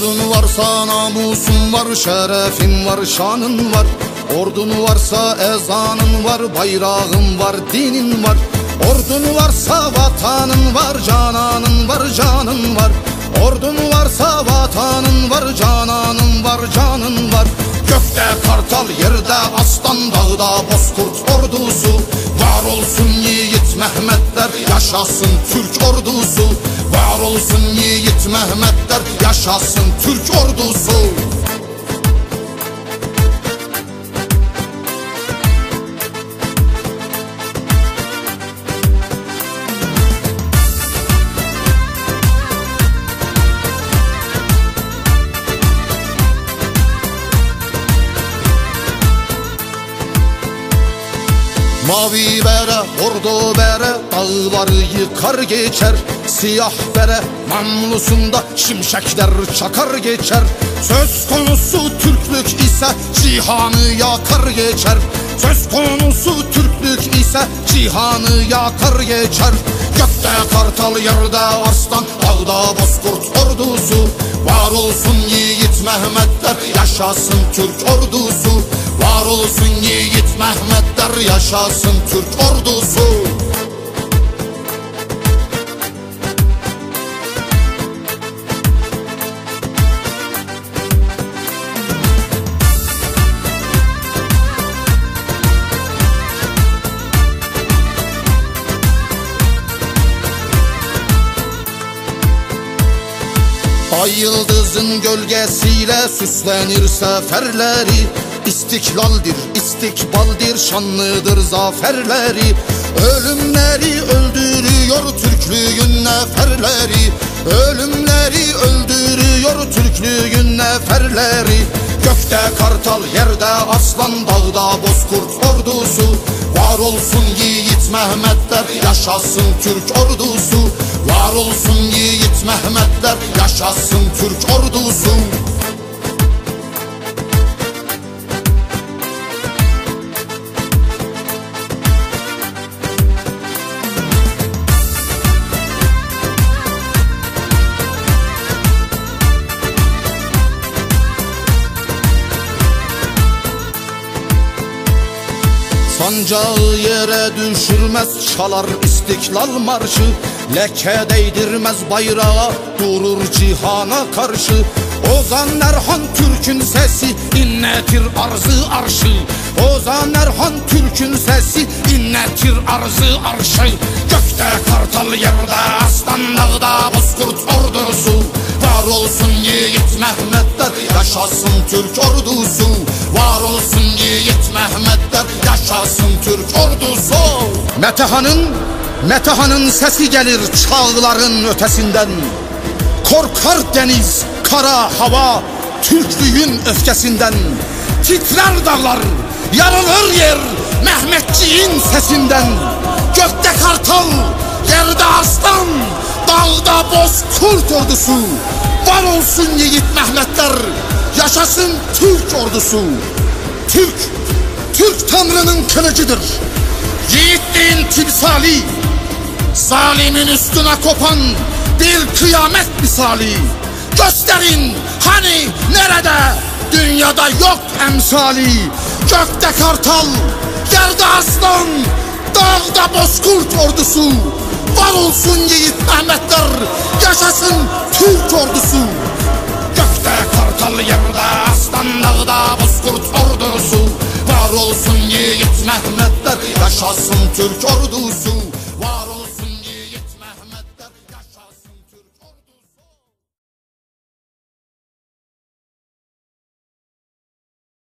Ordun varsa namusun var, şerefin var, şanın var. Ordun varsa ezanın var, bayrağın var, dinin var. Ordun varsa vatanın var, cananın var, canın var. Ordun varsa vatanın var, cananın var, canın var. Gökte kartal, yerde aslan, dağda bozkurt ordusu. Var olsun yiğit Mehmetler, yaşasın Türk ordusu. Var olsun yiğit Mehmetler, yaşasın Türk ordusu. Mavi bere, bordo bere, dağları yıkar geçer. Siyah bere, namlusunda şimşekler çakar geçer. Söz konusu Türklük ise cihanı yakar geçer. Söz konusu Türklük ise cihanı yakar geçer. Gökte kartal, yerde arslan, dağda bozkurt ordusu. Var olsun yiğit Mehmetler, yaşasın Türk ordusu. Var olsun yiğit Mehmetler, yaşasın Türk ordusu. Ay yıldızın gölgesiyle süslenir seferleri. İstiklaldir, istikbaldir, şanlıdır zaferleri. Ölümleri öldürüyor Türklüğün neferleri. Ölümleri öldürüyor Türklüğün neferleri. Gökte kartal, yerde aslan, dağda bozkurt ordusu. Var olsun yiğit Mehmetler, yaşasın Türk ordusu. Var olsun yiğit Mehmetler, yaşasın Türk ordusu. Sancağı yere düşürmez, çalar istiklal marşı. Leke değdirmez bayrağa, durur cihana karşı. Ozan Erhan Türk'ün sesi inletir arzı arşı. Ozan Erhan Türk'ün sesi inletir arzı arşı. Gökte kartal, yerde aslan, dağda bozkurt ordusu. Var olsun yiğit Mehmetler, yaşasın Türk ordusu. Var olsun yiğit Mehmetler, yaşasın Türk ordusu. Metehan'ın sesi gelir çağların ötesinden. Korkar deniz, kara hava Türklüğün öfkesinden. Titrer dağlar, yarılır yer Mehmetçiğin sesinden. Gökte kartal, yerde aslan, dağda bozkurt ordusu. Var olsun yiğit Mehmetler, yaşasın Türk ordusu. Türk Tanrı'nın kılıcıdır, yiğitliğin timsali. Zalimin üstüne kopan bir kıyamet misali. Gösterin hani nerede, dünyada yok emsali. Gökte kartal, yerde aslan, dağda bozkurt ordusu. Var olsun yiğit Mehmetler, yaşasın Türk ordusu. Gökte kartal, yerde aslan, dağda bozkurt ordusu. Var olsun yiğit Mehmetler, yaşasın Türk ordusu.